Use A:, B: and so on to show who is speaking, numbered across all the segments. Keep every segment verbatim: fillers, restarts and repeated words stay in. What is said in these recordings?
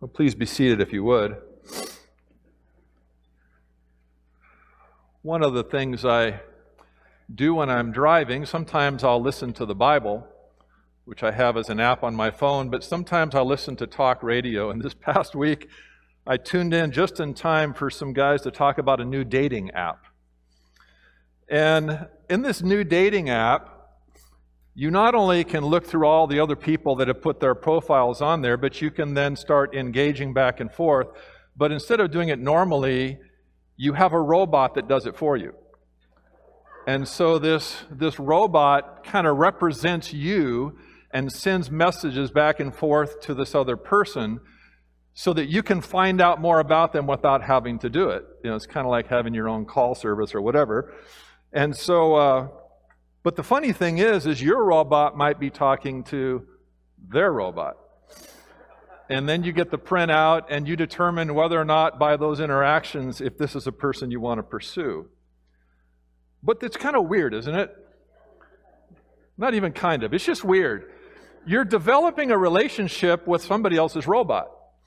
A: Well, please be seated if you would. One of the things I do when I'm driving, sometimes I'll listen to the Bible, which I have as an app on my phone, but sometimes I'll listen to talk radio. And this past week, I tuned in just in time for some guys to talk about a new dating app. And in this new dating app, you not only can look through all the other people that have put their profiles on there, but you can then start engaging back and forth. But instead of doing it normally, you have a robot that does it for you. And so this, this robot kind of represents you and sends messages back and forth to this other person so that you can find out more about them without having to do it. You know, it's kind of like having your own call service or whatever. And so... Uh, But the funny thing is, is your robot might be talking to their robot. And then you get the printout and you determine whether or not by those interactions, if this is a person you want to pursue. But it's kind of weird, isn't it? Not even kind of. It's just weird. You're developing a relationship with somebody else's robot.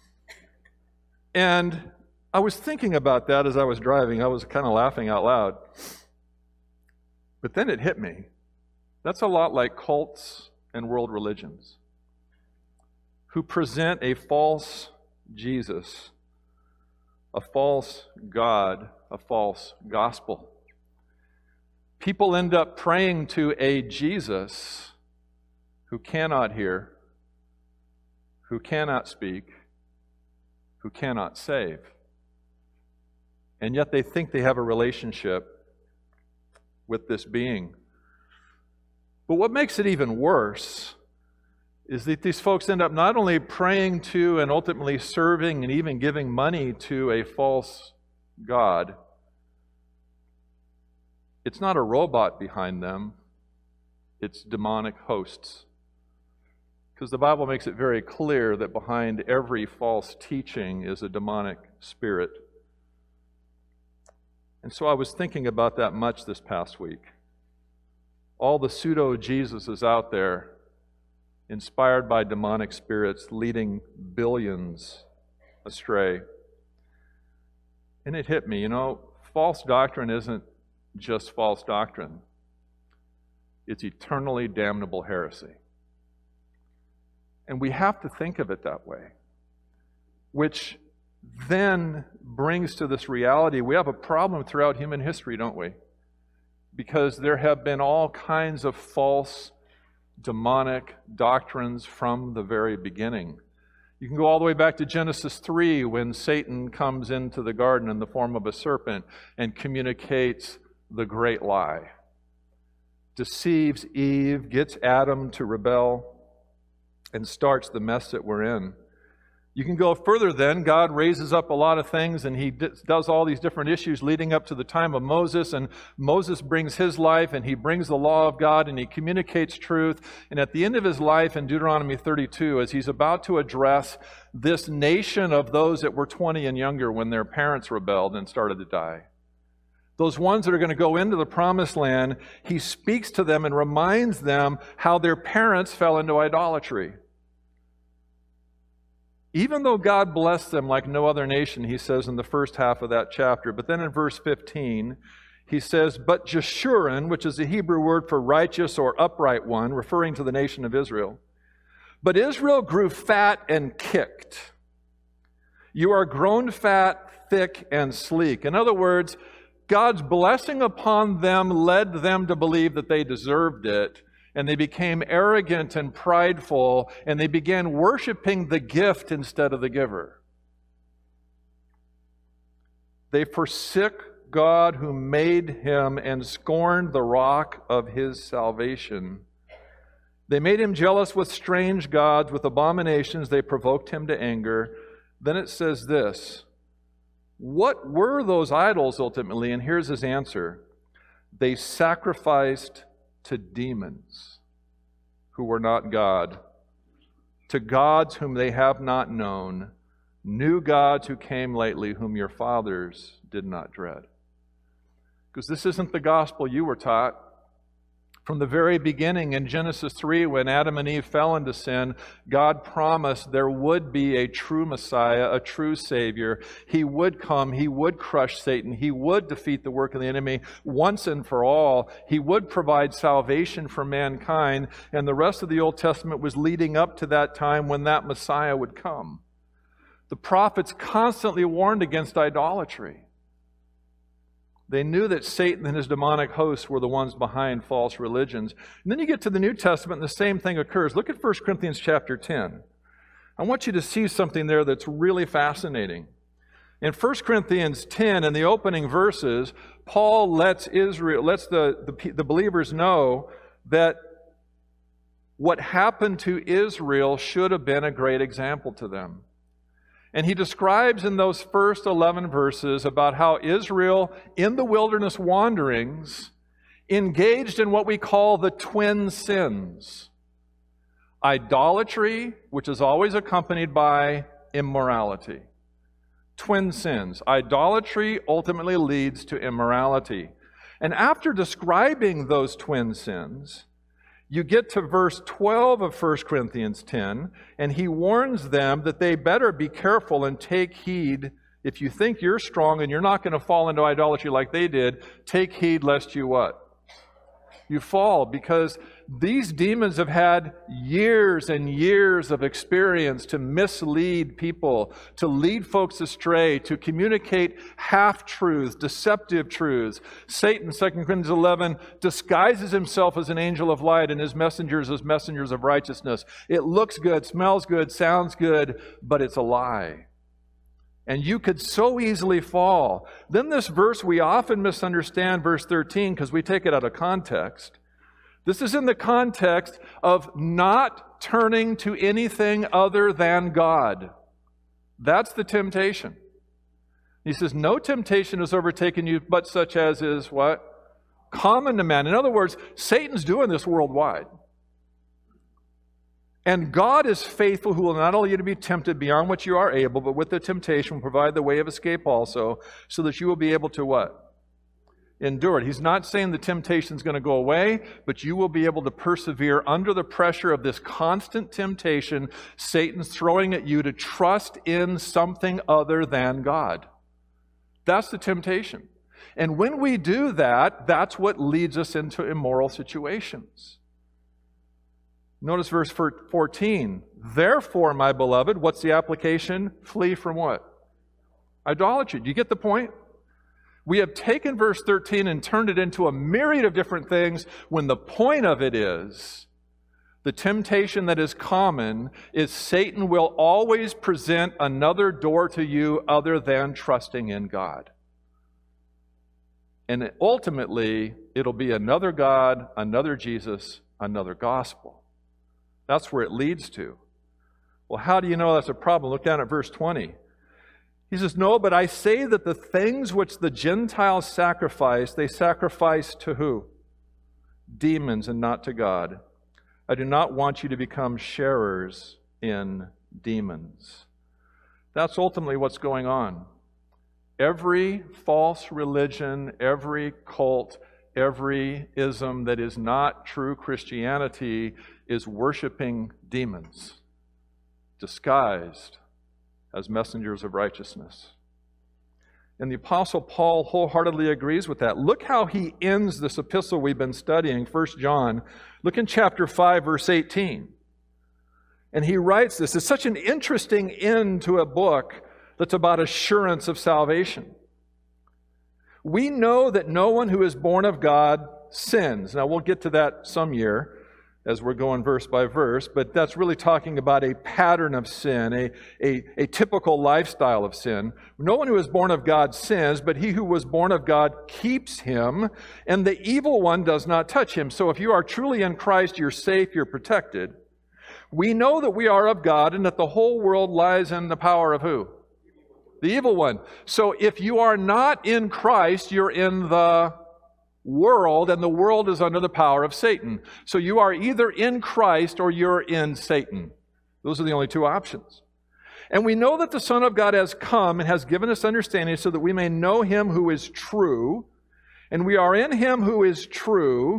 A: And I was thinking about that as I was driving. I was kind of laughing out loud. But then it hit me. That's a lot like cults and world religions who present a false Jesus, a false God, a false gospel. People end up praying to a Jesus who cannot hear, who cannot speak, who cannot save. And yet they think they have a relationship with this being. But what makes it even worse is that these folks end up not only praying to and ultimately serving and even giving money to a false god. It's not a robot behind them. It's demonic hosts. Because the Bible makes it very clear that behind every false teaching is a demonic spirit. And so I was thinking about that much this past week. All the pseudo-Jesuses out there, inspired by demonic spirits, leading billions astray. And it hit me, you know, false doctrine isn't just false doctrine. It's eternally damnable heresy. And we have to think of it that way, which then brings to this reality, we have a problem throughout human history, don't we? Because there have been all kinds of false, demonic doctrines from the very beginning. You can go all the way back to Genesis three, when Satan comes into the garden in the form of a serpent and communicates the great lie. Deceives Eve, gets Adam to rebel, and starts the mess that we're in. You can go further then. God raises up a lot of things, and He does all these different issues leading up to the time of Moses, and Moses brings his life, and he brings the law of God, and he communicates truth. And at the end of his life in Deuteronomy thirty-two, as he's about to address this nation of those that were twenty and younger when their parents rebelled and started to die, those ones that are going to go into the promised land, he speaks to them and reminds them how their parents fell into idolatry. Even though God blessed them like no other nation, he says in the first half of that chapter. But then in verse fifteen, he says, but Jeshurun, which is the Hebrew word for righteous or upright one, referring to the nation of Israel. But Israel grew fat and kicked. You are grown fat, thick, and sleek. In other words, God's blessing upon them led them to believe that they deserved it. And they became arrogant and prideful, and they began worshiping the gift instead of the giver. They forsook God who made him and scorned the rock of his salvation. They made him jealous with strange gods, with abominations. They provoked him to anger. Then it says this, what were those idols ultimately? And here's his answer. They sacrificed to demons who were not God, to gods whom they have not known, new gods who came lately, whom your fathers did not dread. Because this isn't the gospel you were taught. From the very beginning in Genesis three, when Adam and Eve fell into sin, God promised there would be a true Messiah, a true Savior. He would come, He would crush Satan, He would defeat the work of the enemy once and for all. He would provide salvation for mankind, and the rest of the Old Testament was leading up to that time when that Messiah would come. The prophets constantly warned against idolatry. They knew that Satan and his demonic hosts were the ones behind false religions. And then you get to the New Testament and the same thing occurs. Look at First Corinthians chapter ten. I want you to see something there that's really fascinating. In First Corinthians ten, in the opening verses, Paul lets Israel, lets the, the, the believers know that what happened to Israel should have been a great example to them. And he describes in those first eleven verses about how Israel, in the wilderness wanderings, engaged in what we call the twin sins. Idolatry, which is always accompanied by immorality. Twin sins. Idolatry ultimately leads to immorality. And after describing those twin sins, you get to verse twelve of First Corinthians ten, and he warns them that they better be careful and take heed. If you think you're strong and you're not going to fall into idolatry like they did, take heed lest you what? You fall, because these demons have had years and years of experience to mislead people, to lead folks astray, to communicate half-truths, deceptive truths. Satan, Second Corinthians eleven, disguises himself as an angel of light and his messengers as messengers of righteousness. It looks good, smells good, sounds good, but it's a lie. And you could so easily fall. Then this verse, we often misunderstand verse thirteen because we take it out of context. This is in the context of not turning to anything other than God. That's the temptation. He says, no temptation has overtaken you but such as is what? Common to man. In other words, Satan's doing this worldwide. And God is faithful, who will not allow you to be tempted beyond what you are able, but with the temptation will provide the way of escape also, so that you will be able to what? Endure it. He's not saying the temptation is going to go away, but you will be able to persevere under the pressure of this constant temptation Satan's throwing at you to trust in something other than God. That's the temptation. And when we do that, that's what leads us into immoral situations. Notice verse fourteen. Therefore, my beloved, what's the application? Flee from what? Idolatry. Do you get the point? We have taken verse thirteen and turned it into a myriad of different things when the point of it is the temptation that is common is Satan will always present another door to you other than trusting in God. And ultimately, it'll be another God, another Jesus, another gospel. That's where it leads to. Well, how do you know that's a problem? Look down at verse twenty. He says, no, but I say that the things which the Gentiles sacrifice, they sacrifice to who? Demons and not to God. I do not want you to become sharers in demons. That's ultimately what's going on. Every false religion, every cult, every ism that is not true Christianity is worshiping demons, disguised as messengers of righteousness. And the Apostle Paul wholeheartedly agrees with that. Look how he ends this epistle we've been studying, First John. Look in chapter five, verse eighteen. And he writes this. It's such an interesting end to a book that's about assurance of salvation. We know that no one who is born of God sins. Now, we'll get to that some year as we're going verse by verse, but that's really talking about a pattern of sin, a, a, a typical lifestyle of sin. No one who is born of God sins, but he who was born of God keeps him, and the evil one does not touch him. So if you are truly in Christ, you're safe, you're protected. We know that we are of God and that the whole world lies in the power of who? The evil one. So if you are not in Christ, you're in the world, and the world is under the power of Satan. So you are either in Christ or you're in Satan. Those are the only two options. And we know that the Son of God has come and has given us understanding so that we may know Him who is true. And we are in Him who is true,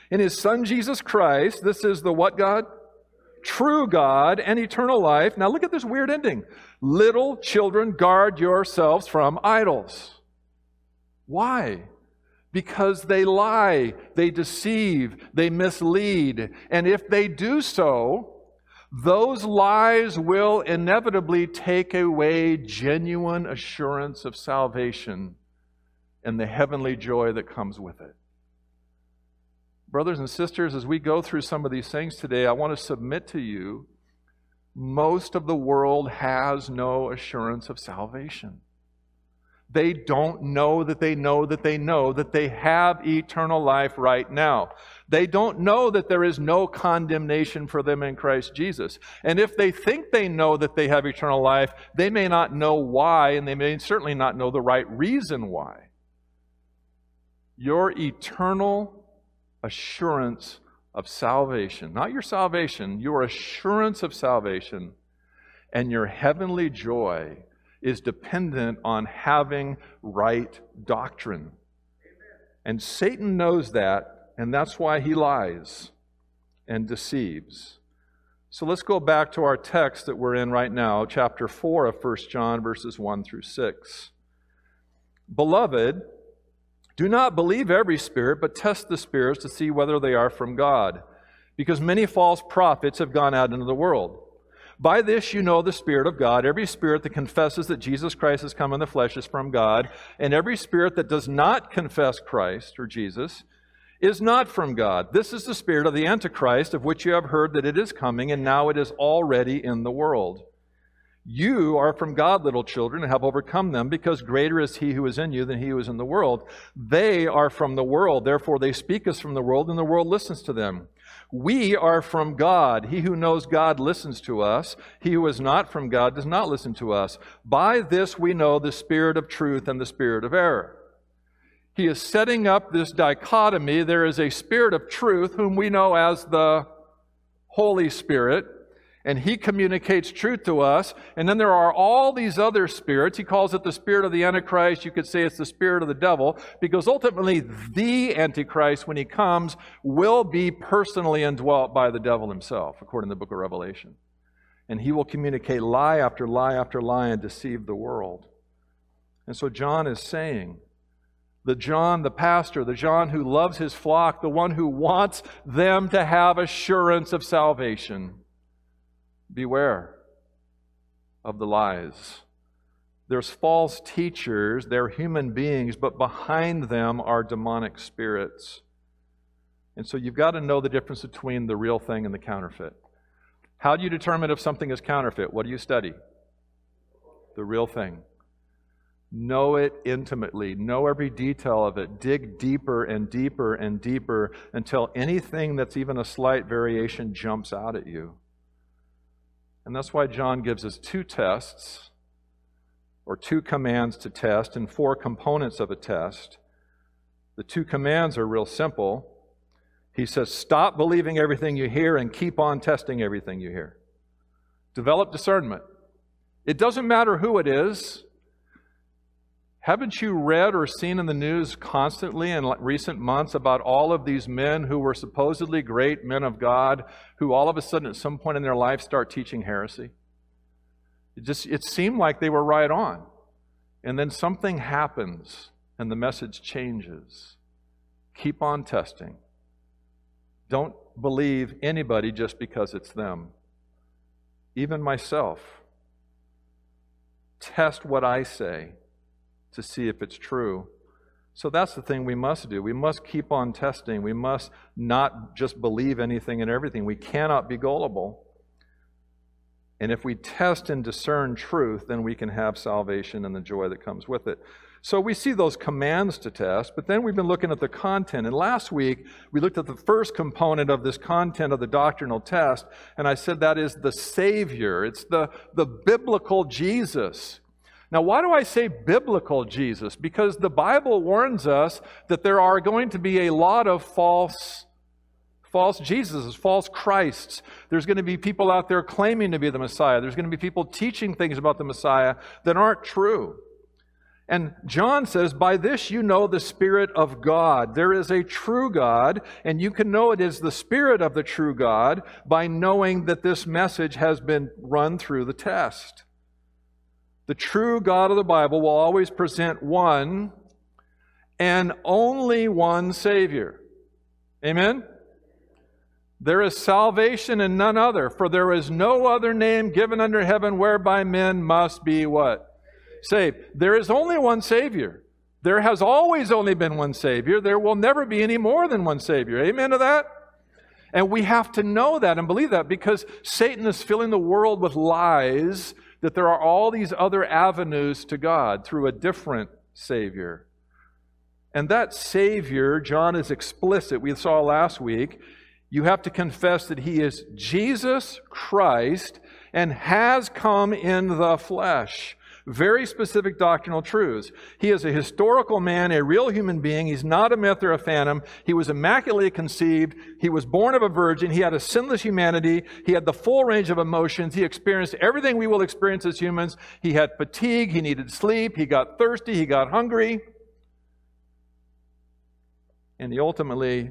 A: in His Son Jesus Christ. This is the what God? True God and eternal life. Now look at this weird ending. Little children, guard yourselves from idols. Why? Because they lie, they deceive, they mislead. And if they do so, those lies will inevitably take away genuine assurance of salvation and the heavenly joy that comes with it. Brothers and sisters, as we go through some of these things today, I want to submit to you, most of the world has no assurance of salvation. They don't know that they know that they know that they have eternal life right now. They don't know that there is no condemnation for them in Christ Jesus. And if they think they know that they have eternal life, they may not know why, and they may certainly not know the right reason why. Your eternal assurance of salvation, not your salvation, your assurance of salvation and your heavenly joy is dependent on having right doctrine. And Satan knows that, and that's why he lies and deceives. So let's go back to our text that we're in right now, chapter four of First John, verses one through six. Beloved, do not believe every spirit, but test the spirits to see whether they are from God, because many false prophets have gone out into the world. By this you know the Spirit of God. Every spirit that confesses that Jesus Christ has come in the flesh is from God, and every spirit that does not confess Christ or Jesus is not from God. This is the spirit of the Antichrist, of which you have heard that it is coming, and now it is already in the world. You are from God, little children, and have overcome them, because greater is He who is in you than he who is in the world. They are from the world, therefore they speak as from the world, and the world listens to them. We are from God. He who knows God listens to us. He who is not from God does not listen to us. By this we know the spirit of truth and the spirit of error. He is setting up this dichotomy. There is a spirit of truth, whom we know as the Holy Spirit, and He communicates truth to us. And then there are all these other spirits. He calls it the spirit of the Antichrist. You could say it's the spirit of the devil, because ultimately the Antichrist, when he comes, will be personally indwelt by the devil himself, according to the book of Revelation. And he will communicate lie after lie after lie and deceive the world. And so John is saying, the John, the pastor, the John who loves his flock, the one who wants them to have assurance of salvation, beware of the lies. There's false teachers, they're human beings, but behind them are demonic spirits. And so you've got to know the difference between the real thing and the counterfeit. How do you determine if something is counterfeit? What do you study? The real thing. Know it intimately. Know every detail of it. Dig deeper and deeper and deeper until anything that's even a slight variation jumps out at you. And that's why John gives us two tests, or two commands to test, and four components of a test. The two commands are real simple. He says, stop believing everything you hear and keep on testing everything you hear. Develop discernment. It doesn't matter who it is. Haven't you read or seen in the news constantly in recent months about all of these men who were supposedly great men of God, who all of a sudden at some point in their life start teaching heresy? It just it seemed like they were right on. And then something happens and the message changes. Keep on testing. Don't believe anybody just because it's them. Even myself. Test what I say to see if it's true. So that's the thing we must do. We must keep on testing. We must not just believe anything and everything. We cannot be gullible. And if we test and discern truth, then we can have salvation and the joy that comes with it. So we see those commands to test, but then we've been looking at the content. And last week, we looked at the first component of this content of the doctrinal test, and I said that is the Savior. It's the, the biblical Jesus. Now, why do I say biblical Jesus? Because the Bible warns us that there are going to be a lot of false, false Jesuses, false Christs. There's going to be people out there claiming to be the Messiah. There's going to be people teaching things about the Messiah that aren't true. And John says, by this you know the Spirit of God. There is a true God, and you can know it is the Spirit of the true God by knowing that this message has been run through the test. The true God of the Bible will always present one and only one Savior. Amen? There is salvation in none other, for there is no other name given under heaven whereby men must be what? Saved. There is only one Savior. There has always only been one Savior. There will never be any more than one Savior. Amen to that? And we have to know that and believe that, because Satan is filling the world with lies that there are all these other avenues to God through a different Savior. And that Savior, John is explicit, we saw last week, you have to confess that He is Jesus Christ and has come in the flesh. Very specific doctrinal truths. He is a historical man, a real human being. He's not a myth or a phantom. He was immaculately conceived. He was born of a virgin. He had a sinless humanity. He had the full range of emotions. He experienced everything we will experience as humans. He had fatigue. He needed sleep. He got thirsty. He got hungry. And he ultimately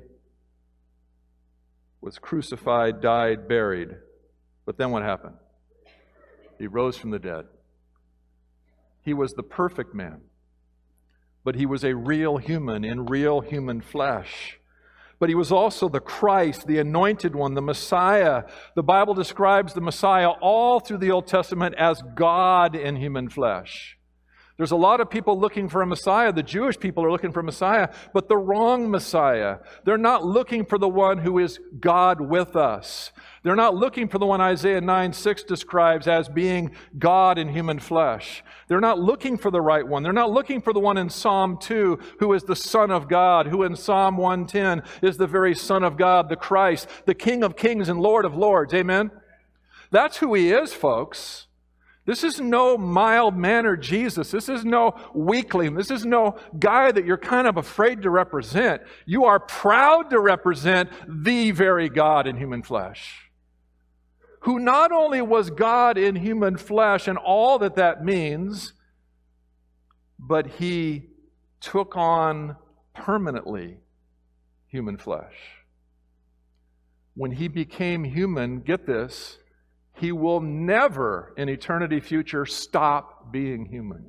A: was crucified, died, buried. But then what happened? He rose from the dead. He was the perfect man, but He was a real human in real human flesh. But He was also the Christ, the anointed one, the Messiah. The Bible describes the Messiah all through the Old Testament as God in human flesh. There's a lot of people looking for a Messiah. The Jewish people are looking for a Messiah, but the wrong Messiah. They're not looking for the one who is God with us. They're not looking for the one Isaiah nine six describes as being God in human flesh. They're not looking for the right one. They're not looking for the one in Psalm two who is the Son of God, who in Psalm one ten is the very Son of God, the Christ, the King of kings and Lord of lords. Amen? That's who He is, folks. This is no mild-mannered Jesus. This is no weakling. This is no guy that you're kind of afraid to represent. You are proud to represent the very God in human flesh, who not only was God in human flesh and all that that means, but He took on permanently human flesh. When He became human, get this, He will never in eternity future stop being human.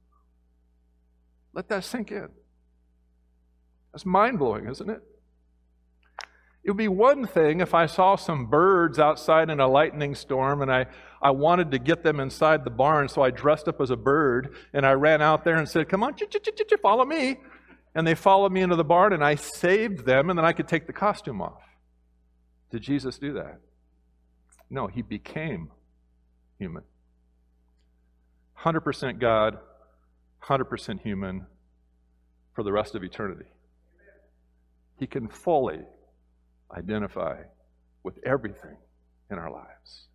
A: Let that sink in. That's mind-blowing, isn't it? It would be one thing if I saw some birds outside in a lightning storm and I, I wanted to get them inside the barn, so I dressed up as a bird and I ran out there and said, come on, follow me. And they followed me into the barn and I saved them, and then I could take the costume off. Did Jesus do that? No, He became human. one hundred percent God, one hundred percent human for the rest of eternity. He can fully identify with everything in our lives.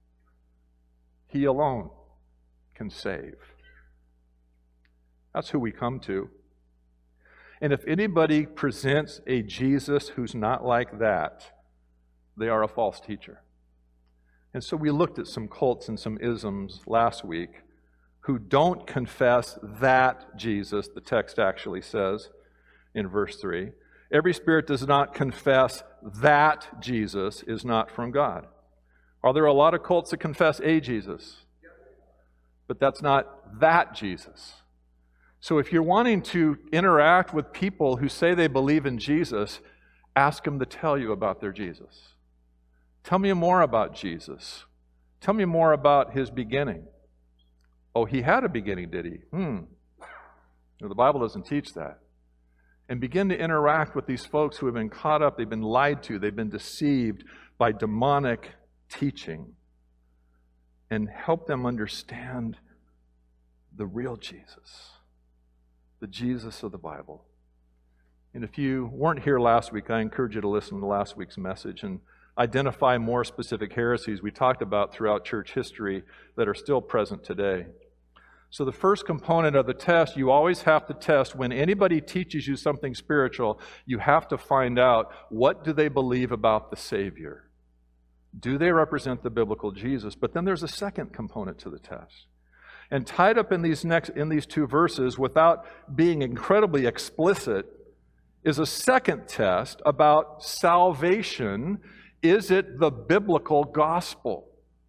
A: He alone can save. That's who we come to. And if anybody presents a Jesus who's not like that, they are a false teacher. And so we looked at some cults and some isms last week who don't confess that Jesus, the text actually says in verse three. Every spirit does not confess that Jesus is not from God. Are there a lot of cults that confess a Jesus? But that's not that Jesus. So if you're wanting to interact with people who say they believe in Jesus, ask them to tell you about their Jesus. Tell me more about Jesus. Tell me more about His beginning. Oh, He had a beginning, did He? Hmm. No, the Bible doesn't teach that. And begin to interact with these folks who have been caught up, they've been lied to, they've been deceived by demonic teaching. And help them understand the real Jesus, the Jesus of the Bible. And if you weren't here last week, I encourage you to listen to last week's message and identify more specific heresies we talked about throughout church history that are still present today. So the first component of the test, you always have to test when anybody teaches you something spiritual, you have to find out, what do they believe about the Savior? Do they represent the biblical Jesus? But then there's a second component to the test. And tied up in these next in these two verses, without being incredibly explicit, is a second test about salvation. Is it the biblical gospel?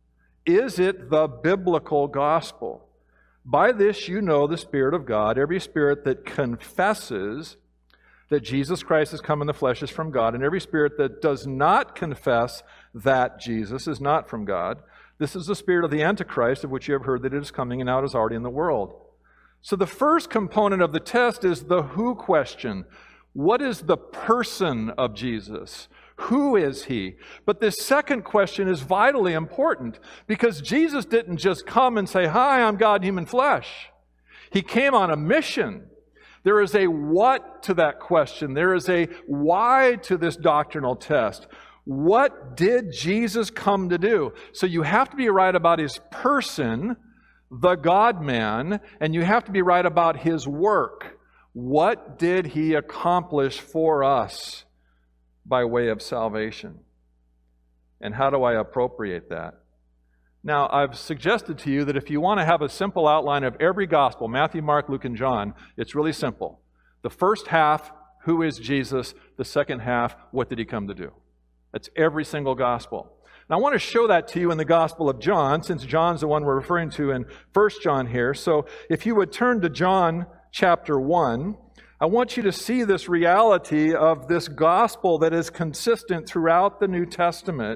A: Is it the biblical gospel? By this you know the Spirit of God. Every spirit that confesses that Jesus Christ has come in the flesh is from God, and every spirit that does not confess that Jesus is not from God. This is the spirit of the Antichrist, of which you have heard that it is coming and now is already in the world. So the first component of the test is the who question. What is the person of Jesus? Who is he? But this second question is vitally important, because Jesus didn't just come and say, "Hi, I'm God in human flesh." He came on a mission. There is a what to that question. There is a why to this doctrinal test. What did Jesus come to do? So you have to be right about his person, the God-man, and you have to be right about his work. What did he accomplish for us by way of salvation? And how do I appropriate that? Now, I've suggested to you that if you want to have a simple outline of every gospel, Matthew, Mark, Luke, and John, it's really simple. The first half, who is Jesus? The second half, what did he come to do? That's every single gospel. Now, I want to show that to you in the Gospel of John, since John's the one we're referring to in First John here. So if you would turn to John chapter one, I want you to see this reality of this gospel that is consistent throughout the New Testament.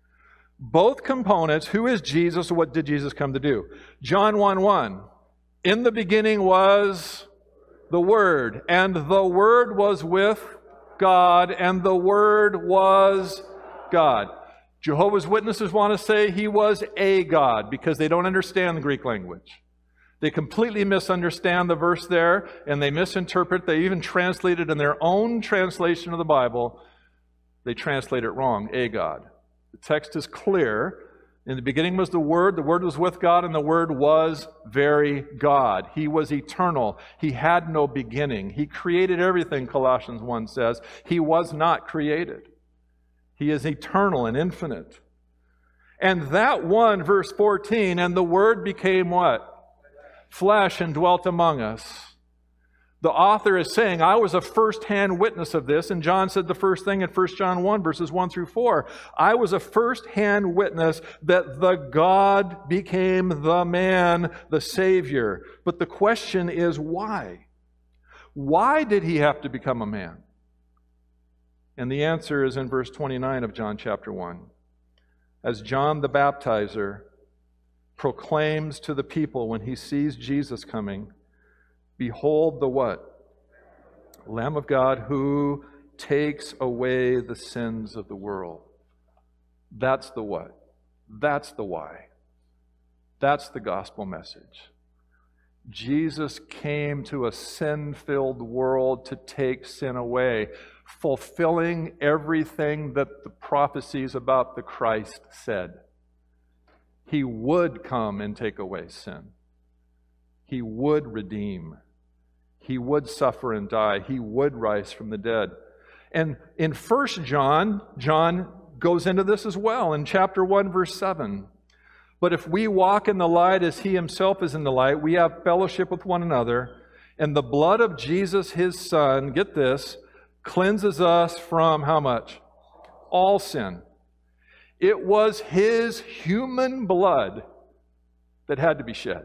A: Both components, who is Jesus, what did Jesus come to do? John one one, in the beginning was the Word, and the Word was with God, and the Word was God. Jehovah's Witnesses want to say he was a God because they don't understand the Greek language. They completely misunderstand the verse there, and they misinterpret. They even translate it in their own translation of the Bible. They translate it wrong, a God. The text is clear. In the beginning was the Word, the Word was with God, and the Word was very God. He was eternal. He had no beginning. He created everything, Colossians one says. He was not created. He is eternal and infinite. And that one, verse fourteen, and the Word became what? Flesh and dwelt among us. The author is saying, I was a first-hand witness of this, and John said the first thing in First John one, verses one through four. I was a first-hand witness that the God became the man, the Savior. But the question is, why? Why did he have to become a man? And the answer is in verse twenty-nine of John chapter one. As John the Baptizer proclaims to the people when he sees Jesus coming, behold the what? Lamb of God who takes away the sins of the world. That's the what. That's the why. That's the gospel message. Jesus came to a sin-filled world to take sin away, fulfilling everything that the prophecies about the Christ said. He would come and take away sin. He would redeem. He would suffer and die. He would rise from the dead. And in First John, John goes into this as well in chapter one, verse seven. But if we walk in the light as he himself is in the light, we have fellowship with one another, and the blood of Jesus, his Son, get this, cleanses us from how much? All sin. It was his human blood that had to be shed.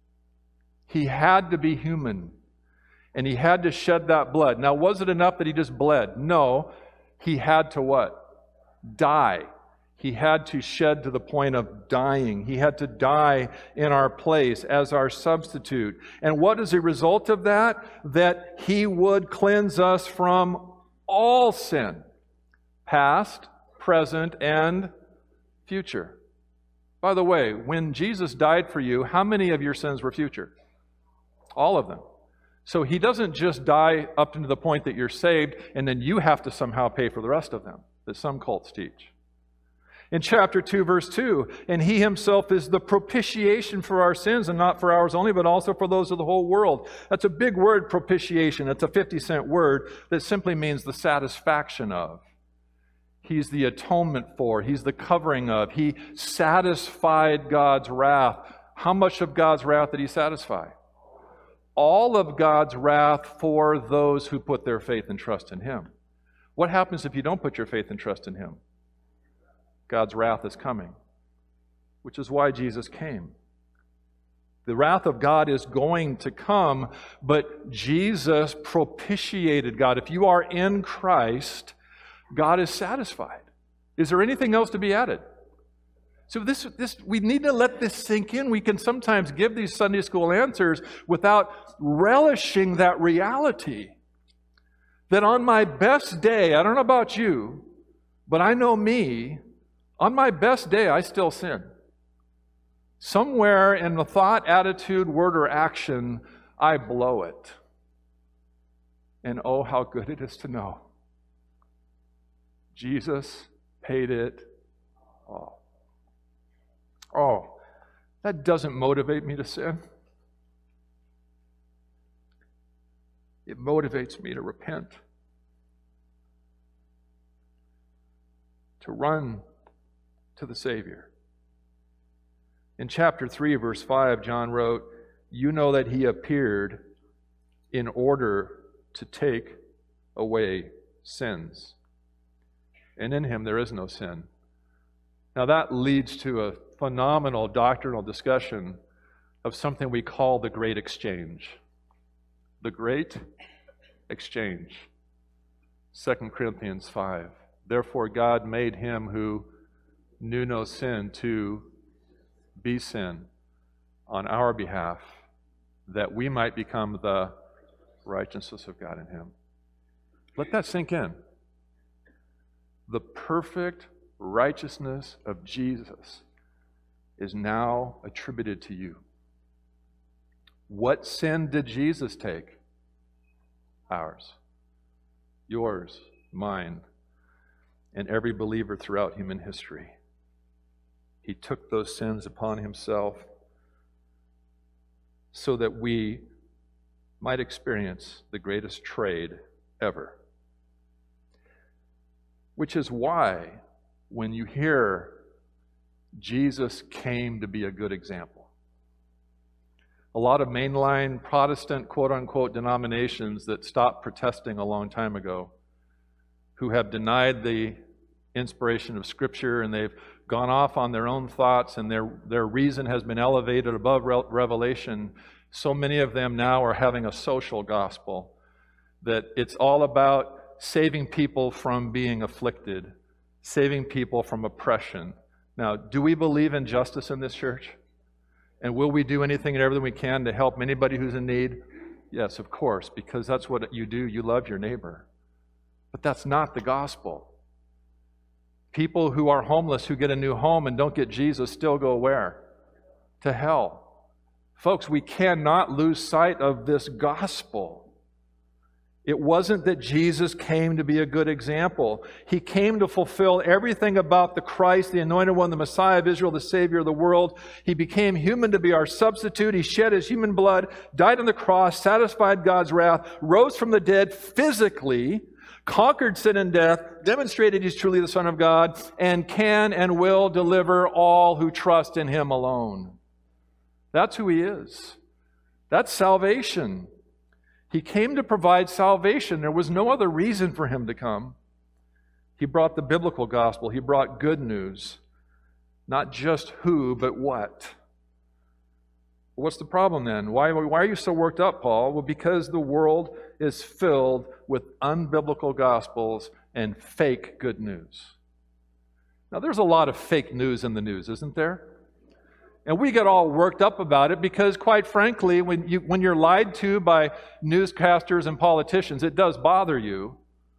A: He had to be human, and he had to shed that blood. Now, was it enough that he just bled? No. He had to what? Die. He had to shed to the point of dying. He had to die in our place as our substitute. And what is the result of that? That he would cleanse us from all sin, past, present, and future. By the way, when Jesus died for you, how many of your sins were future? All of them. So he doesn't just die up to the point that you're saved and then you have to somehow pay for the rest of them, that some cults teach. In chapter two, verse two, and he himself is the propitiation for our sins, and not for ours only, but also for those of the whole world. That's a big word, propitiation. It's a fifty cent word that simply means the satisfaction of. He's the atonement for. He's the covering of. He satisfied God's wrath. How much of God's wrath did he satisfy? All of God's wrath for those who put their faith and trust in him. What happens if you don't put your faith and trust in him? God's wrath is coming, which is why Jesus came. The wrath of God is going to come, but Jesus propitiated God. If you are in Christ, God is satisfied. Is there anything else to be added? So this, this, we need to let this sink in. We can sometimes give these Sunday school answers without relishing that reality. That on my best day, I don't know about you, but I know me, on my best day, I still sin. Somewhere in the thought, attitude, word, or action, I blow it. And oh, how good it is to know Jesus paid it all. Oh, that doesn't motivate me to sin. It motivates me to repent, to run to the Savior. In chapter three, verse five, John wrote, "You know that he appeared in order to take away sins. And in him there is no sin." Now that leads to a phenomenal doctrinal discussion of something we call the Great Exchange. The Great Exchange. Second Corinthians five. "Therefore God made him who knew no sin to be sin on our behalf, that we might become the righteousness of God in him." Let that sink in. The perfect righteousness of Jesus is now attributed to you. What sin did Jesus take? Ours. Yours, mine, and every believer throughout human history. He took those sins upon himself so that we might experience the greatest trade ever. Which is why when you hear Jesus came to be a good example, a lot of mainline Protestant quote-unquote denominations that stopped protesting a long time ago, who have denied the inspiration of Scripture, and they've gone off on their own thoughts, and their, their reason has been elevated above re- revelation. So many of them now are having a social gospel, that it's all about saving people from being afflicted, saving people from oppression. Now, do we believe in justice in this church? And will we do anything and everything we can to help anybody who's in need? Yes, of course, because that's what you do. You love your neighbor. But that's not the gospel. People who are homeless, who get a new home and don't get Jesus, still go where? To hell. Folks, we cannot lose sight of this gospel. It wasn't that Jesus came to be a good example. He came to fulfill everything about the Christ, the Anointed One, the Messiah of Israel, the Savior of the world. He became human to be our substitute. He shed his human blood, died on the cross, satisfied God's wrath, rose from the dead physically, conquered sin and death, demonstrated he's truly the Son of God, and can and will deliver all who trust in him alone. That's who he is. That's salvation. He came to provide salvation. There was no other reason for him to come. He brought the biblical gospel. He brought good news. Not just who, but what. What's the problem then? Why, why are you so worked up, Paul? Well, because the world is filled with unbiblical gospels and fake good news. Now, there's a lot of fake news in the news, isn't there? And we get all worked up about it because, quite frankly, when, you, when you're lied to by newscasters and politicians, it does bother you.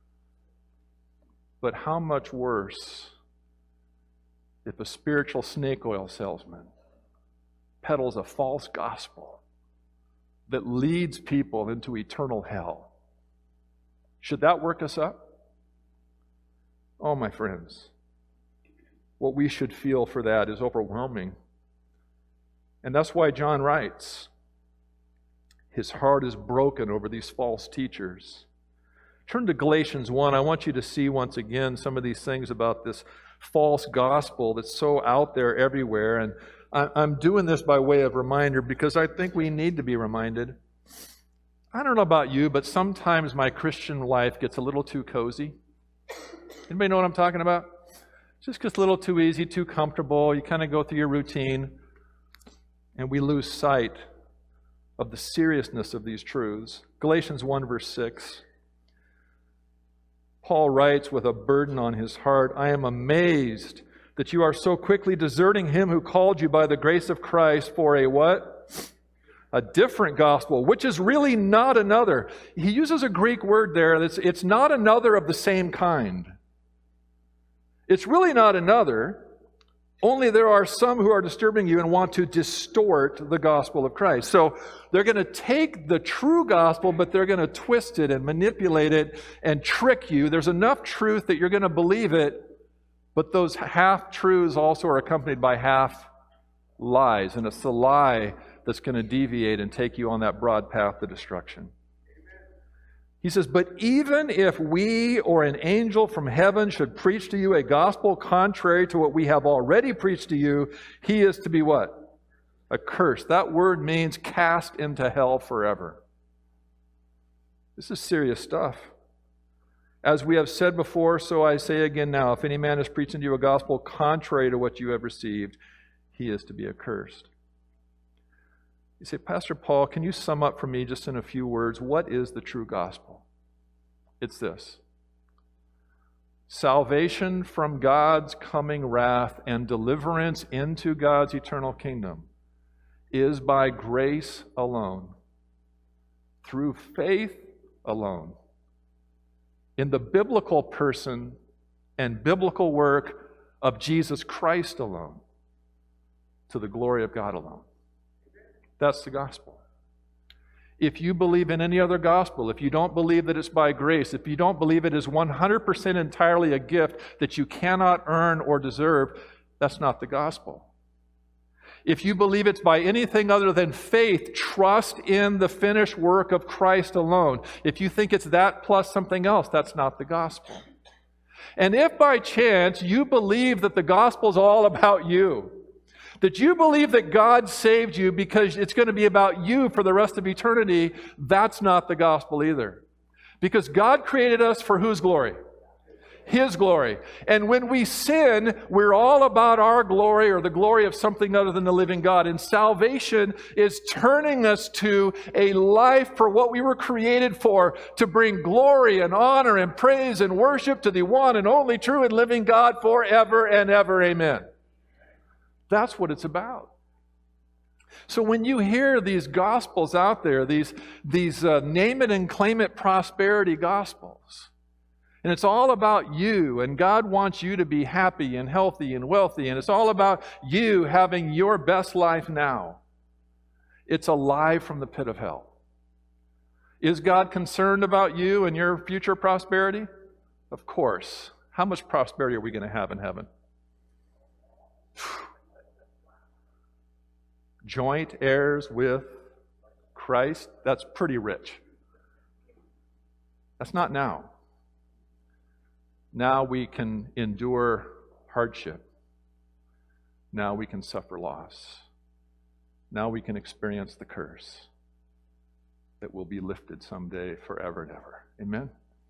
A: But how much worse if a spiritual snake oil salesman peddles a false gospel that leads people into eternal hell? Should that work us up? Oh, my friends, what we should feel for that is overwhelming. And that's why John writes, his heart is broken over these false teachers. Turn to Galatians one. I want you to see once again some of these things about this false gospel that's so out there everywhere. And I'm doing this by way of reminder because I think we need to be reminded. I don't know about you, but sometimes my Christian life gets a little too cozy. Anybody know what I'm talking about? It just gets a little too easy, too comfortable. You kind of go through your routine, and we lose sight of the seriousness of these truths. Galatians one, verse six. Paul writes with a burden on his heart, I am amazed that you are so quickly deserting him who called you by the grace of Christ for a what? A different gospel, which is really not another. He uses a Greek word there that's it's not another of the same kind. It's really not another, only there are some who are disturbing you and want to distort the gospel of Christ. So they're going to take the true gospel, but they're going to twist it and manipulate it and trick you. There's enough truth that you're going to believe it, but those half-truths also are accompanied by half-lies, and it's the lie that's going to deviate and take you on that broad path to destruction. He says, but even if we or an angel from heaven should preach to you a gospel contrary to what we have already preached to you, he is to be what? Accursed. That word means cast into hell forever. This is serious stuff. As we have said before, so I say again now, if any man is preaching to you a gospel contrary to what you have received, he is to be accursed. You say, Pastor Paul, can you sum up for me just in a few words, what is the true gospel? It's this. Salvation from God's coming wrath and deliverance into God's eternal kingdom is by grace alone, through faith alone, in the biblical person and biblical work of Jesus Christ alone, to the glory of God alone. That's the gospel. If you believe in any other gospel, if you don't believe that it's by grace, if you don't believe it is one hundred percent entirely a gift that you cannot earn or deserve, that's not the gospel. If you believe it's by anything other than faith, trust in the finished work of Christ alone. If you think it's that plus something else, that's not the gospel. And if by chance you believe that the gospel is all about you, that you believe that God saved you because it's going to be about you for the rest of eternity, that's not the gospel either. Because God created us for whose glory? His glory. And when we sin, we're all about our glory or the glory of something other than the living God. And salvation is turning us to a life for what we were created for, to bring glory and honor and praise and worship to the one and only true and living God forever and ever. Amen. That's what it's about. So when you hear these gospels out there, these, these uh, name it and claim it prosperity gospels, and it's all about you, and God wants you to be happy and healthy and wealthy, and it's all about you having your best life now, it's a lie from the pit of hell. Is God concerned about you and your future prosperity? Of course. How much prosperity are we going to have in heaven? Joint heirs with Christ, that's pretty rich. That's not now. Now we can endure hardship. Now we can suffer loss. Now we can experience the curse that will be lifted someday forever and ever. Amen?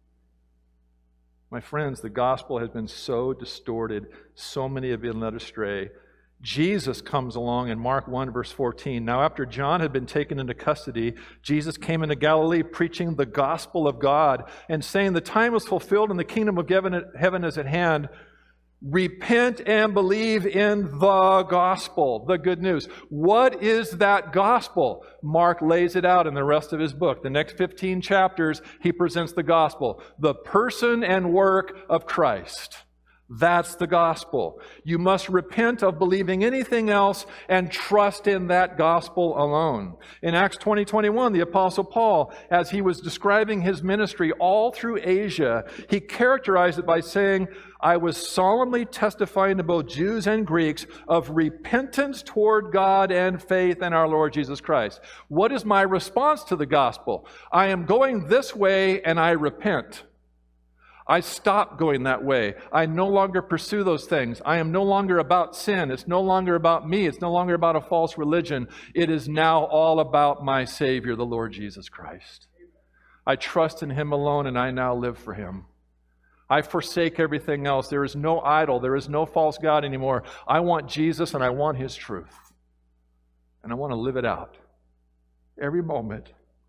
A: My friends, the gospel has been so distorted, so many have been led astray. Jesus comes along in Mark one, verse fourteen. Now, after John had been taken into custody, Jesus came into Galilee preaching the gospel of God and saying, the time was fulfilled and the kingdom of heaven is at hand. Repent and believe in the gospel, the good news. What is that gospel? Mark lays it out in the rest of his book. The next fifteen chapters, he presents the gospel. The person and work of Christ. That's the gospel. You must repent of believing anything else and trust in that gospel alone. In Acts twenty, twenty-one, the Apostle Paul, as he was describing his ministry all through Asia, he characterized it by saying, I was solemnly testifying to both Jews and Greeks of repentance toward God and faith in our Lord Jesus Christ. What is my response to the gospel? I am going this way and I repent. I stop going that way. I no longer pursue those things. I am no longer about sin. It's no longer about me. It's no longer about a false religion. It is now all about my Savior, the Lord Jesus Christ. I trust in Him alone, and I now live for Him. I forsake everything else. There is no idol. There is no false god anymore. I want Jesus, and I want His truth. And I want to live it out every moment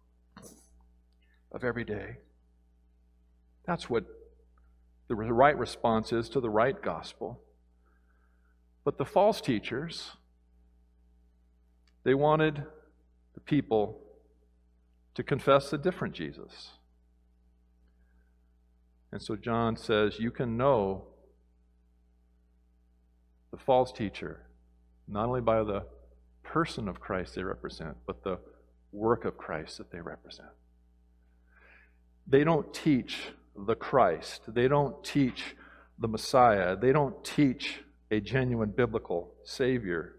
A: of every day. That's what the right response is to the right gospel. But the false teachers, they wanted the people to confess a different Jesus. And so John says, you can know the false teacher not only by the person of Christ they represent, but the work of Christ that they represent. They don't teach the Christ. They don't teach the Messiah. They don't teach a genuine biblical Savior.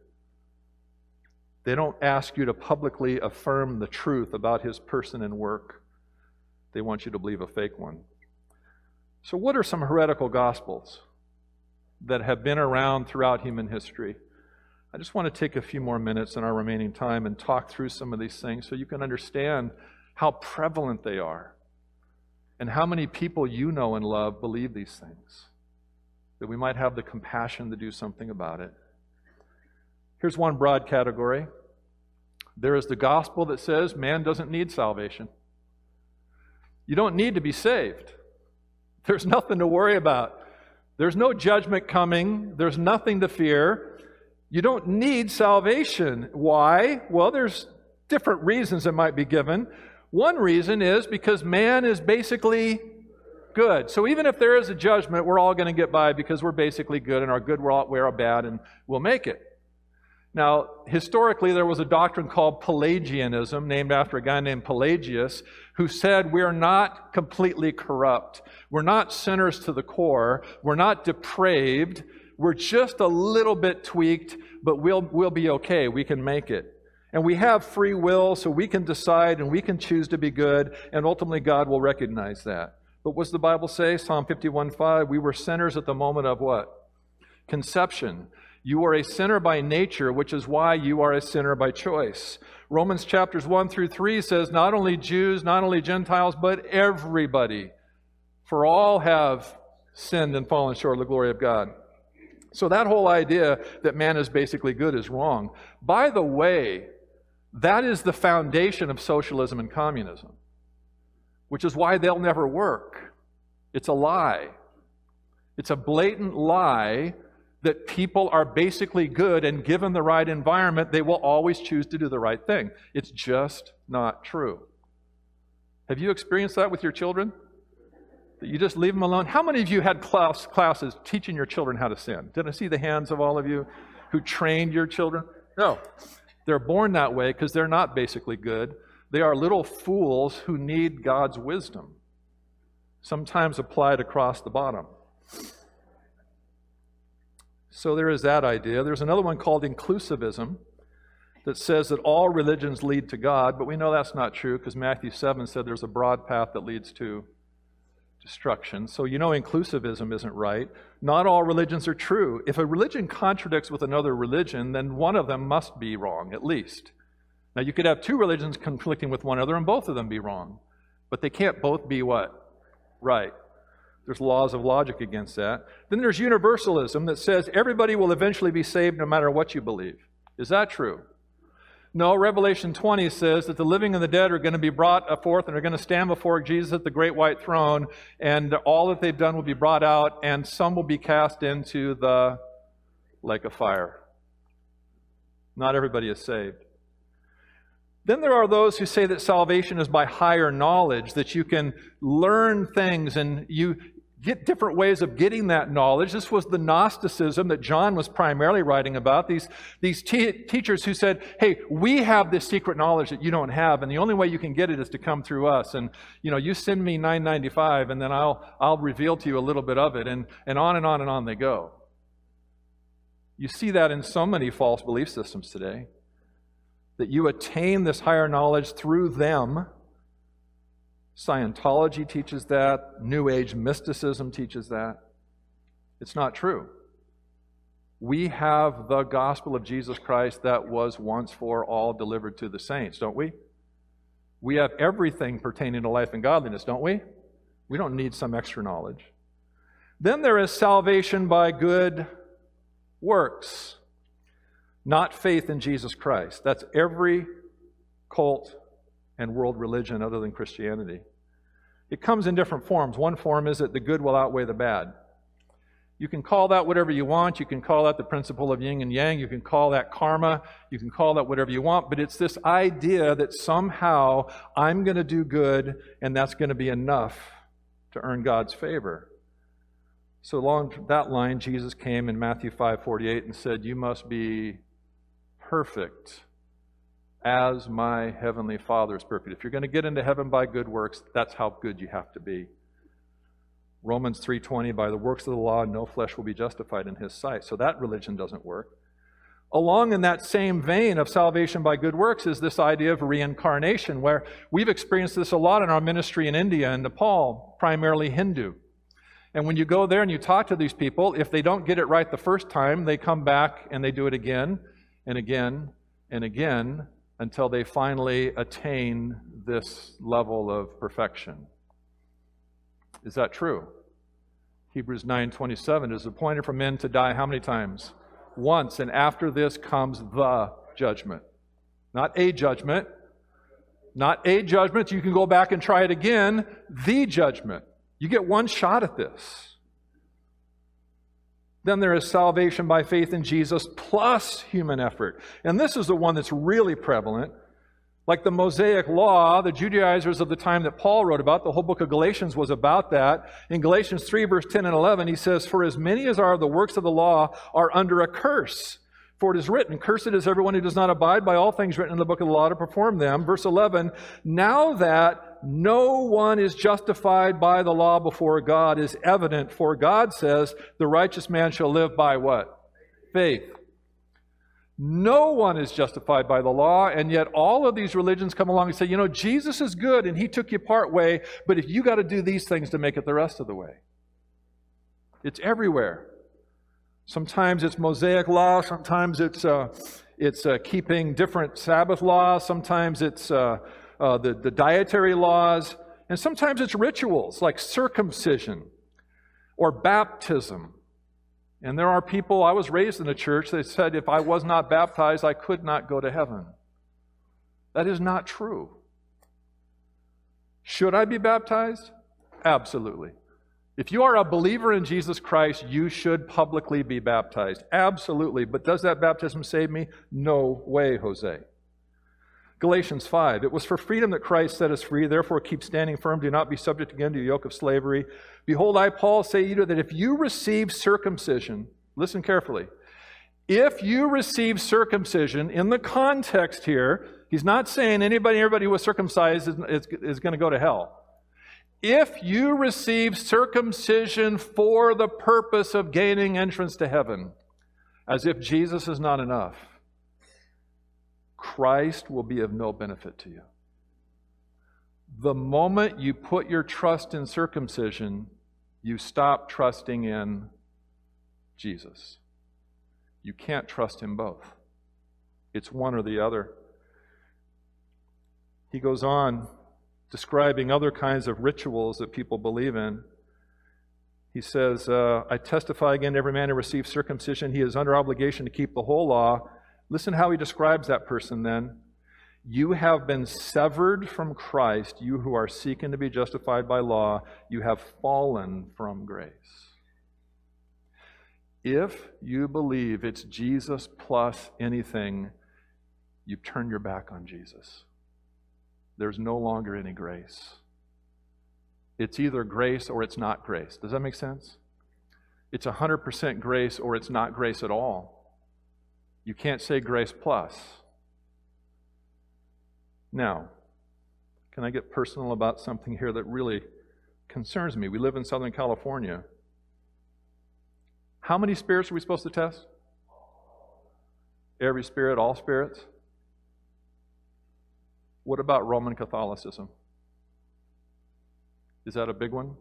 A: They don't ask you to publicly affirm the truth about His person and work. They want you to believe a fake one. So what are some heretical gospels that have been around throughout human history? I just want to take a few more minutes in our remaining time and talk through some of these things so you can understand how prevalent they are and how many people you know and love believe these things, that we might have the compassion to do something about it. Here's one broad category. There is the gospel that says man doesn't need salvation. You don't need to be saved. There's nothing to worry about. There's no judgment coming. There's nothing to fear. You don't need salvation. Why? Well, there's different reasons that might be given. One reason is because man is basically good. So even if there is a judgment, we're all going to get by because we're basically good, and our good will outweigh our bad, and we'll make it. Now, historically, there was a doctrine called Pelagianism, named after a guy named Pelagius, who said we're not completely corrupt. We're not sinners to the core. We're not depraved. We're just a little bit tweaked, but we'll, we'll be okay. We can make it. And we have free will, so we can decide and we can choose to be good, and ultimately God will recognize that. But what does the Bible say? Psalm fifty-one five, we were sinners at the moment of what? Conception. You are a sinner by nature, which is why you are a sinner by choice. Romans chapters one through three says not only Jews, not only Gentiles, but everybody. For all have sinned and fallen short of the glory of God. So that whole idea that man is basically good is wrong. By the way, that is the foundation of socialism and communism, which is why they'll never work. It's a lie. It's a blatant lie that people are basically good, and given the right environment, they will always choose to do the right thing. It's just not true. Have you experienced that with your children? That you just leave them alone? How many of you had class, classes teaching your children how to sin? Did I see the hands of all of you who trained your children? No. They're born that way because they're not basically good. They are little fools who need God's wisdom, sometimes applied across the bottom. So there is that idea. There's another one called inclusivism that says that all religions lead to God, but we know that's not true because Matthew seven said there's a broad path that leads to destruction. So you know inclusivism isn't right. Not all religions are true. If a religion contradicts with another religion, then one of them must be wrong, at least. Now you could have two religions conflicting with one another and both of them be wrong, but they can't both be what? Right. There's laws of logic against that. Then there's universalism that says everybody will eventually be saved no matter what you believe. Is that true? No, Revelation twenty says that the living and the dead are going to be brought forth and are going to stand before Jesus at the great white throne, and all that they've done will be brought out, and some will be cast into the lake of fire. Not everybody is saved. Then there are those who say that salvation is by higher knowledge, that you can learn things and you get different ways of getting that knowledge. This was the Gnosticism that John was primarily writing about. These, these te- teachers who said, hey, we have this secret knowledge that you don't have, and the only way you can get it is to come through us. And, you know, you send me nine ninety-five, and then I'll, I'll reveal to you a little bit of it, and, and on and on and on they go. You see that in so many false belief systems today, that you attain this higher knowledge through them, Scientology teaches that. New Age mysticism teaches that. It's not true. We have the gospel of Jesus Christ that was once for all delivered to the saints, don't we? We have everything pertaining to life and godliness, don't we? We don't need some extra knowledge. Then there is salvation by good works, not faith in Jesus Christ. That's every cult and world religion other than Christianity. It comes in different forms. One form is that the good will outweigh the bad. You can call that whatever you want. You can call that the principle of yin and yang. You can call that karma. You can call that whatever you want. But it's this idea that somehow I'm going to do good and that's going to be enough to earn God's favor. So along that line, Jesus came in Matthew five forty-eight and said, "You must be perfect as my heavenly Father is perfect." If you're going to get into heaven by good works, that's how good you have to be. Romans three twenty, by the works of the law, no flesh will be justified in his sight. So that religion doesn't work. Along in that same vein of salvation by good works is this idea of reincarnation, where we've experienced this a lot in our ministry in India and Nepal, primarily Hindu. And when you go there and you talk to these people, if they don't get it right the first time, they come back and they do it again and again and again until they finally attain this level of perfection. Is that true? Hebrews nine twenty-seven, it is appointed for men to die how many times? Once, and after this comes the judgment. Not a judgment. Not a judgment. You can go back and try it again. The judgment. You get one shot at this. Then there is salvation by faith in Jesus plus human effort. And this is the one that's really prevalent. Like the Mosaic Law, the Judaizers of the time that Paul wrote about, the whole book of Galatians was about that. In Galatians three, verse ten and eleven, he says, "For as many as are the works of the law are under a curse. For it is written, cursed is everyone who does not abide by all things written in the book of the law to perform them." Verse eleven, "Now that no one is justified by the law before God is evident, for God says, the righteous man shall live by" what? Faith. No one is justified by the law, and yet all of these religions come along and say, you know, Jesus is good and he took you part way, but if you got to do these things to make it the rest of the way. It's everywhere. Sometimes it's Mosaic law, sometimes it's uh, it's uh, keeping different Sabbath laws, sometimes it's uh, uh, the, the dietary laws, and sometimes it's rituals like circumcision or baptism. And there are people, I was raised in a church that said if I was not baptized, I could not go to heaven. That is not true. Should I be baptized? Absolutely. If you are a believer in Jesus Christ, you should publicly be baptized. Absolutely. But does that baptism save me? No way, Jose. Galatians five, "It was for freedom that Christ set us free. Therefore keep standing firm. Do not be subject again to the yoke of slavery. Behold, I, Paul, say to you that if you receive circumcision," listen carefully, "if you receive circumcision," in the context here, he's not saying anybody, everybody who was circumcised is, is, is going to go to hell. If you receive circumcision for the purpose of gaining entrance to heaven, as if Jesus is not enough, Christ will be of no benefit to you. The moment you put your trust in circumcision, you stop trusting in Jesus. You can't trust him both. It's one or the other. He goes on describing other kinds of rituals that people believe in. He says, uh, "I testify again, every man who receives circumcision, he is under obligation to keep the whole law." Listen how he describes that person then. "You have been severed from Christ, you who are seeking to be justified by law. You have fallen from grace." If you believe it's Jesus plus anything, you've turned your back on Jesus. There's no longer any grace. It's either grace or it's not grace. Does that make sense? It's one hundred percent grace or it's not grace at all. You can't say grace plus. Now, can I get personal about something here that really concerns me? We live in Southern California. How many spirits are we supposed to test? Every spirit, all spirits? What about Roman Catholicism? Is that a big one?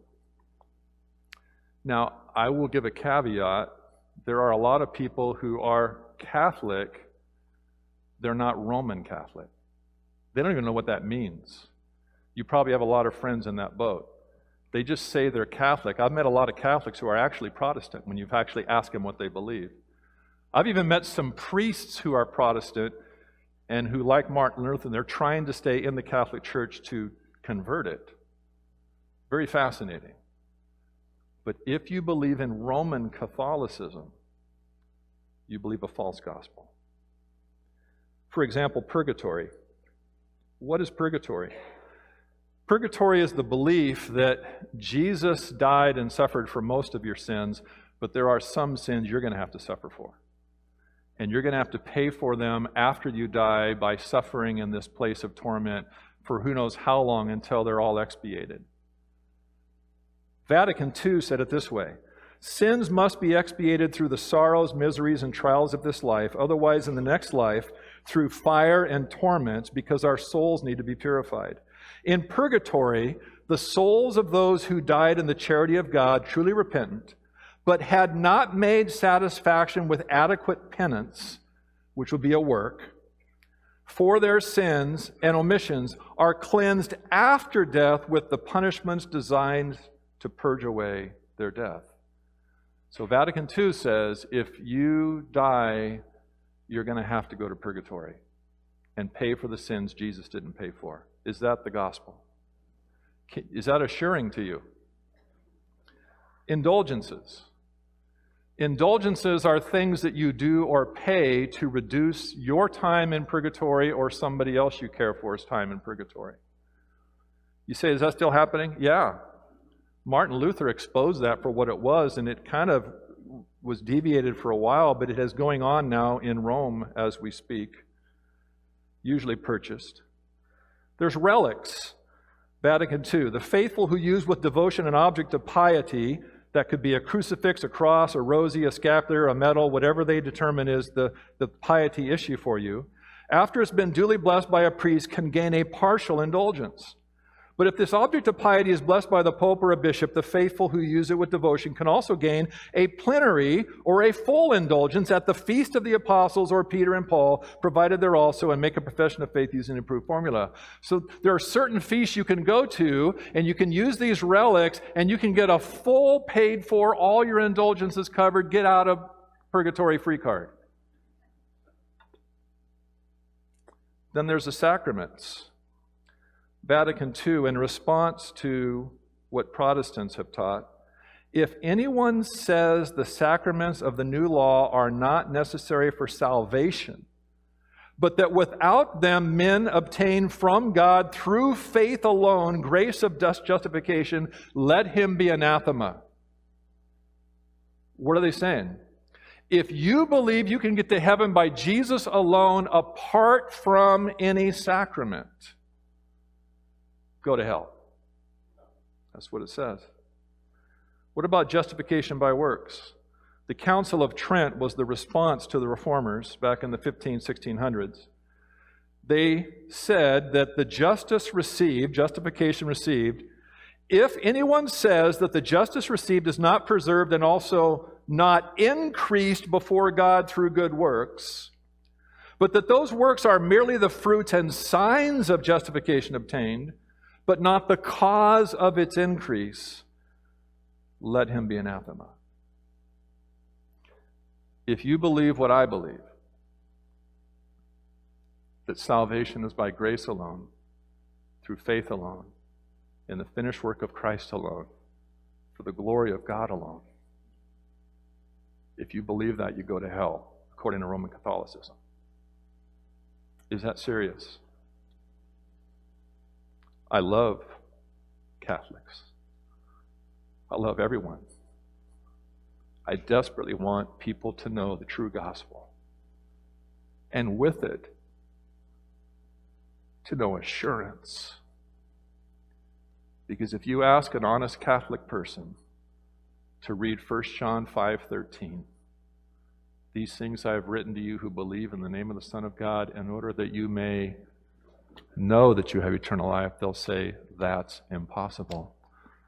A: Now, I will give a caveat. There are a lot of people who are Catholic. They're not Roman Catholic. They don't even know what that means. You probably have a lot of friends in that boat. They just say they're Catholic. I've met a lot of Catholics who are actually Protestant when you've actually asked them what they believe. I've even met some priests who are Protestant and who, like Martin Luther, they're trying to stay in the Catholic Church to convert it. Very fascinating. But if you believe in Roman Catholicism, you believe a false gospel. For example, purgatory. What is purgatory? Purgatory is the belief that Jesus died and suffered for most of your sins, but there are some sins you're going to have to suffer for. And you're going to have to pay for them after you die by suffering in this place of torment for who knows how long until they're all expiated. Vatican Two said it this way: sins must be expiated through the sorrows, miseries, and trials of this life, otherwise in the next life through fire and torments, because our souls need to be purified. In purgatory, the souls of those who died in the charity of God, truly repentant, but had not made satisfaction with adequate penance, which would be a work, for their sins and omissions, are cleansed after death with the punishments designed to purge away their death. So Vatican Two says if you die, you're going to have to go to purgatory and pay for the sins Jesus didn't pay for. Is that the gospel? Is that assuring to you? Indulgences. Indulgences are things that you do or pay to reduce your time in purgatory or somebody else you care for's time in purgatory. You say, is that still happening? Yeah. Martin Luther exposed that for what it was, and it kind of was deviated for a while, but it is going on now in Rome as we speak, usually purchased. There's relics. Vatican Two. The faithful who use with devotion an object of piety, that could be a crucifix, a cross, a rosy, a scapular, a medal, whatever they determine is the, the piety issue for you, after it's been duly blessed by a priest, can gain a partial indulgence. But if this object of piety is blessed by the Pope or a bishop, the faithful who use it with devotion can also gain a plenary or a full indulgence at the feast of the apostles or Peter and Paul, provided they're also and make a profession of faith using an approved formula. So there are certain feasts you can go to, and you can use these relics, and you can get a full paid for, all your indulgences covered, get out of purgatory free card. Then there's the sacraments. Vatican Two, in response to what Protestants have taught, if anyone says the sacraments of the new law are not necessary for salvation, but that without them men obtain from God through faith alone grace of justification, let him be anathema. What are they saying? If you believe you can get to heaven by Jesus alone apart from any sacrament, go to hell. That's what it says. What about justification by works? The Council of Trent was the response to the Reformers back in the fifteen, sixteen hundreds. They said that the justice received, justification received, if anyone says that the justice received is not preserved and also not increased before God through good works, but that those works are merely the fruits and signs of justification obtained, but not the cause of its increase, let him be anathema. If you believe what I believe, that salvation is by grace alone, through faith alone, in the finished work of Christ alone, for the glory of God alone, if you believe that, you go to hell, according to Roman Catholicism. Is that serious? I love Catholics. I love everyone. I desperately want people to know the true gospel. And with it, to know assurance. Because if you ask an honest Catholic person to read First John five thirteen, these things I have written to you who believe in the name of the Son of God, in order that you may know that you have eternal life, they'll say, that's impossible.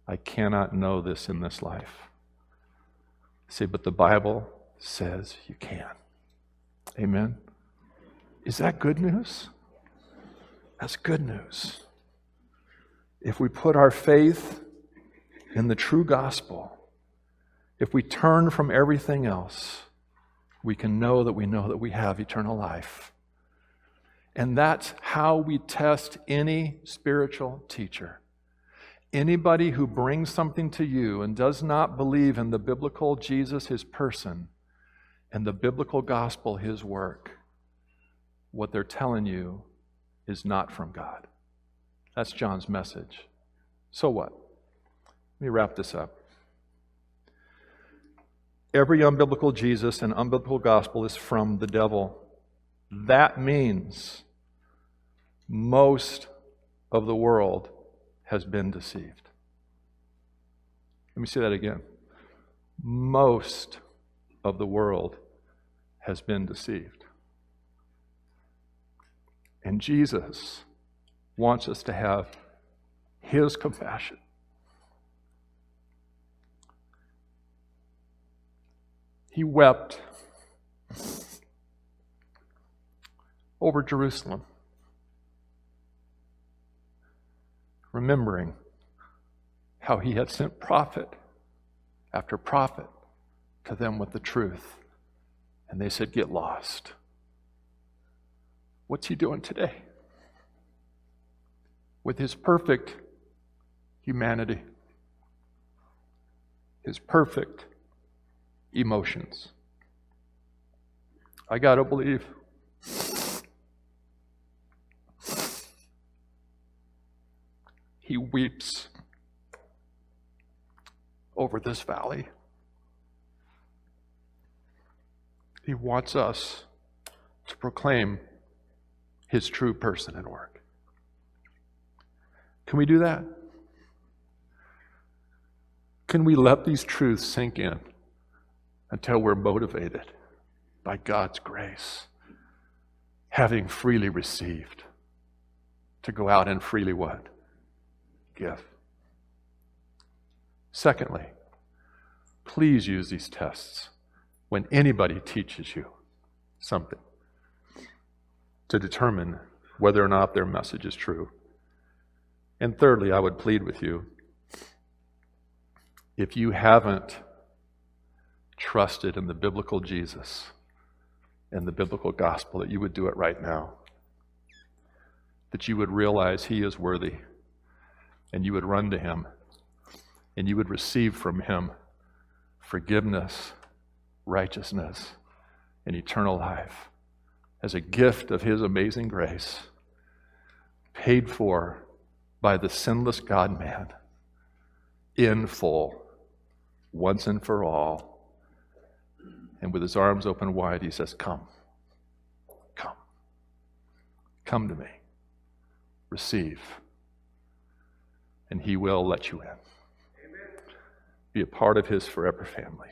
A: I cannot know this in this life. Say, but the Bible says you can. Amen? Is that good news? That's good news. If we put our faith in the true gospel, if we turn from everything else, we can know that we know that we have eternal life. And that's how we test any spiritual teacher. Anybody who brings something to you and does not believe in the biblical Jesus, his person, and the biblical gospel, his work, what they're telling you is not from God. That's John's message. So what? Let me wrap this up. Every unbiblical Jesus and unbiblical gospel is from the devil. That means most of the world has been deceived. Let me say that again. Most of the world has been deceived. And Jesus wants us to have his compassion. He wept over Jerusalem, remembering how he had sent prophet after prophet to them with the truth. And they said, get lost. What's he doing today? With his perfect humanity, his perfect emotions. I gotta believe he weeps over this valley. He wants us to proclaim his true person and work. Can we do that? Can we let these truths sink in until we're motivated by God's grace, having freely received, to go out and freely what? Give. Secondly, please use these tests when anybody teaches you something to determine whether or not their message is true. And thirdly, I would plead with you, if you haven't trusted in the biblical Jesus and the biblical gospel, that you would do it right now. That you would realize he is worthy, and you would run to him, and you would receive from him forgiveness, righteousness, and eternal life as a gift of his amazing grace, paid for by the sinless God-man in full, once and for all. And with his arms open wide, he says, come, come, come to me, receive, and he will let you in. Amen. Be a part of his forever family.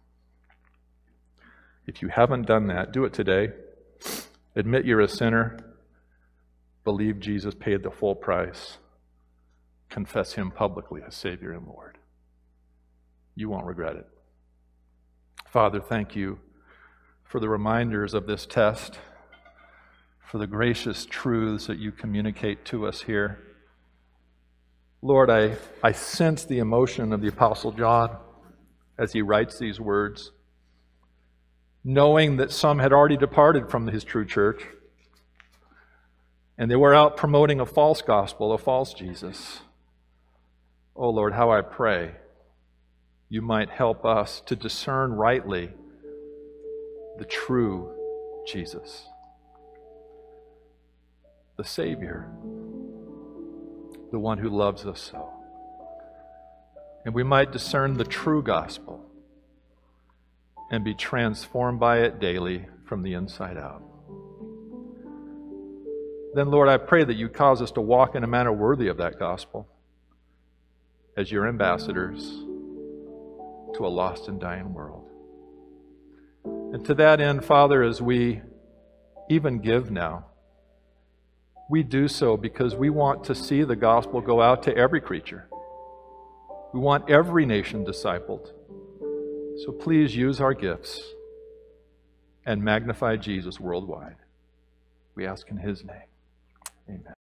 A: If you haven't done that, do it today. Admit you're a sinner. Believe Jesus paid the full price. Confess him publicly as Savior and Lord. You won't regret it. Father, thank you for the reminders of this test, for the gracious truths that you communicate to us here. Lord, I, I sense the emotion of the Apostle John as he writes these words, knowing that some had already departed from his true church, and they were out promoting a false gospel, a false Jesus. Oh Lord, how I pray you might help us to discern rightly the true Jesus, the Savior, the one who loves us so. And we might discern the true gospel and be transformed by it daily from the inside out. Then, Lord, I pray that you cause us to walk in a manner worthy of that gospel as your ambassadors to a lost and dying world. And to that end, Father, as we even give now, we do so because we want to see the gospel go out to every creature. We want every nation discipled. So please use our gifts and magnify Jesus worldwide. We ask in His name. Amen.